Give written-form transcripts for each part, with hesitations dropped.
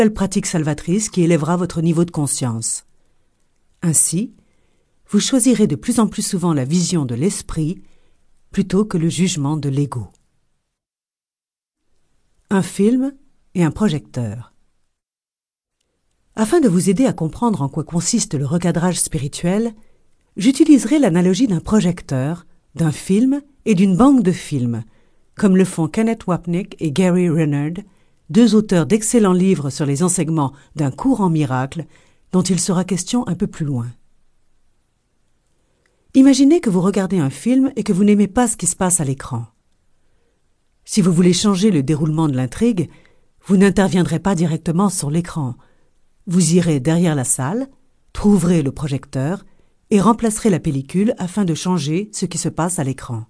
pratique salvatrice qui élèvera votre niveau de conscience. Ainsi, vous choisirez de plus en plus souvent la vision de l'esprit plutôt que le jugement de l'ego. Un film et un projecteur. Afin de vous aider à comprendre en quoi consiste le recadrage spirituel, j'utiliserai l'analogie d'un projecteur, d'un film et d'une banque de films, comme le font Kenneth Wapnick et Gary Renard, deux auteurs d'excellents livres sur les enseignements d'un cours en miracles, dont il sera question un peu plus loin. Imaginez que vous regardez un film et que vous n'aimez pas ce qui se passe à l'écran. Si vous voulez changer le déroulement de l'intrigue, vous n'interviendrez pas directement sur l'écran. Vous irez derrière la salle, trouverez le projecteur et remplacerez la pellicule afin de changer ce qui se passe à l'écran.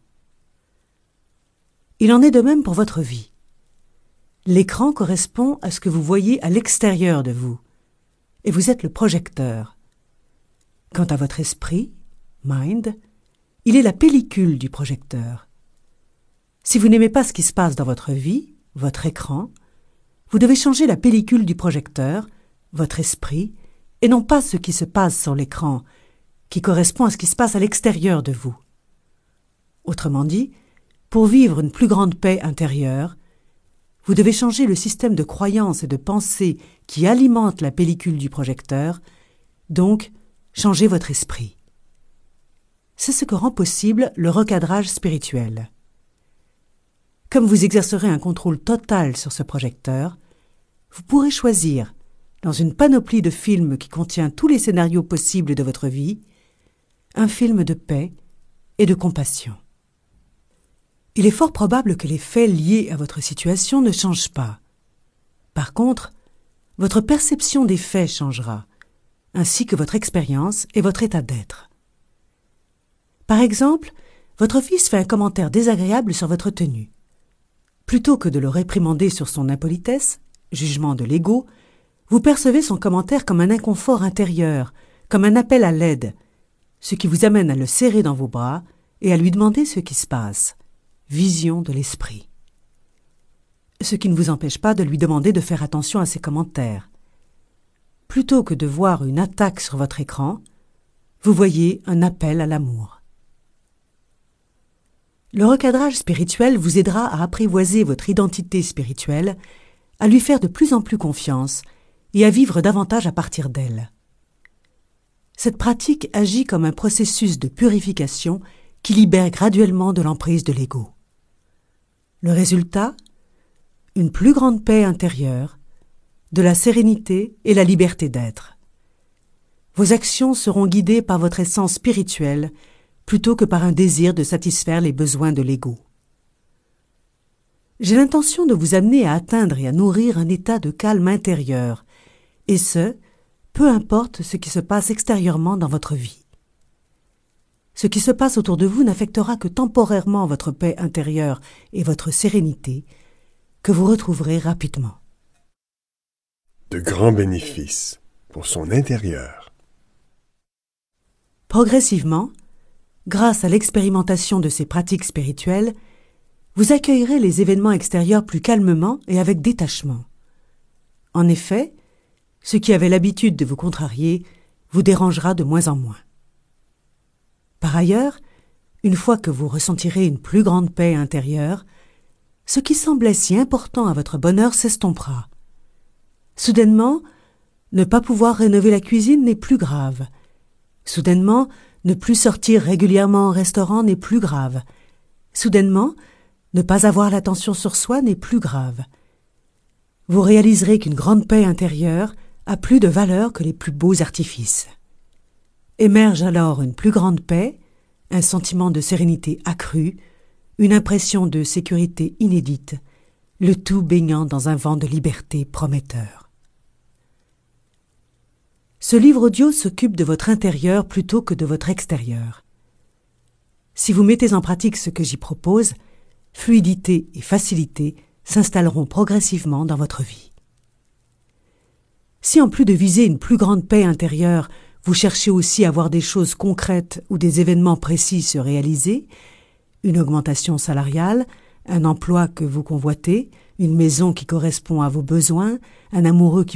Il en est de même pour votre vie. L'écran correspond à ce que vous voyez à l'extérieur de vous, et vous êtes le projecteur. Quant à votre esprit, mind, il est la pellicule du projecteur. Si vous n'aimez pas ce qui se passe dans votre vie, votre écran, vous devez changer la pellicule du projecteur, votre esprit, et non pas ce qui se passe sur l'écran, qui correspond à ce qui se passe à l'extérieur de vous. Autrement dit, pour vivre une plus grande paix intérieure, vous devez changer le système de croyances et de pensées qui alimente la pellicule du projecteur, donc changer votre esprit. C'est ce que rend possible le recadrage spirituel. Comme vous exercerez un contrôle total sur ce projecteur, vous pourrez choisir, dans une panoplie de films qui contient tous les scénarios possibles de votre vie, un film de paix et de compassion. Il est fort probable que les faits liés à votre situation ne changent pas. Par contre, votre perception des faits changera, ainsi que votre expérience et votre état d'être. Par exemple, votre fils fait un commentaire désagréable sur votre tenue. Plutôt que de le réprimander sur son impolitesse, jugement de l'ego, vous percevez son commentaire comme un inconfort intérieur, comme un appel à l'aide, ce qui vous amène à le serrer dans vos bras et à lui demander ce qui se passe. Vision de l'esprit. Ce qui ne vous empêche pas de lui demander de faire attention à ses commentaires. Plutôt que de voir une attaque sur votre écran, vous voyez un appel à l'amour. Le recadrage spirituel vous aidera à apprivoiser votre identité spirituelle, à lui faire de plus en plus confiance et à vivre davantage à partir d'elle. Cette pratique agit comme un processus de purification qui libère graduellement de l'emprise de l'ego. Le résultat ? Une plus grande paix intérieure, de la sérénité et la liberté d'être. Vos actions seront guidées par votre essence spirituelle plutôt que par un désir de satisfaire les besoins de l'ego. J'ai l'intention de vous amener à atteindre et à nourrir un état de calme intérieur, et ce, peu importe ce qui se passe extérieurement dans votre vie. Ce qui se passe autour de vous n'affectera que temporairement votre paix intérieure et votre sérénité, que vous retrouverez rapidement. De grands bénéfices pour son intérieur. Progressivement, grâce à l'expérimentation de ces pratiques spirituelles, vous accueillerez les événements extérieurs plus calmement et avec détachement. En effet, ce qui avait l'habitude de vous contrarier vous dérangera de moins en moins. Par ailleurs, une fois que vous ressentirez une plus grande paix intérieure, ce qui semblait si important à votre bonheur s'estompera. Soudainement, ne pas pouvoir rénover la cuisine n'est plus grave. Soudainement, ne plus sortir régulièrement au restaurant n'est plus grave. Soudainement, ne pas avoir l'attention sur soi n'est plus grave. Vous réaliserez qu'une grande paix intérieure a plus de valeur que les plus beaux artifices. Émerge alors une plus grande paix, un sentiment de sérénité accrue, une impression de sécurité inédite, le tout baignant dans un vent de liberté prometteur. Ce livre audio s'occupe de votre intérieur plutôt que de votre extérieur. Si vous mettez en pratique ce que j'y propose, fluidité et facilité s'installeront progressivement dans votre vie. Si en plus de viser une plus grande paix intérieure, vous cherchez aussi à voir des choses concrètes ou des événements précis se réaliser, une augmentation salariale, un emploi que vous convoitez, une maison qui correspond à vos besoins, un amoureux qui